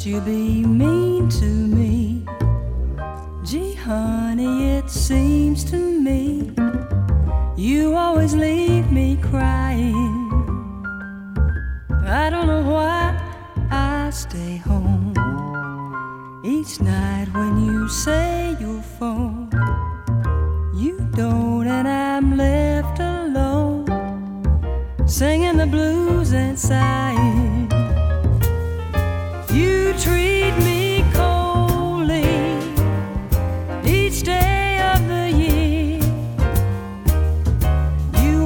you be mean to me. Gee, honey, it seems to me you always leave me crying. I don't know why I stay home each night when you say you'll phone. You don't, and I'm left alone, singing the blues and sighing.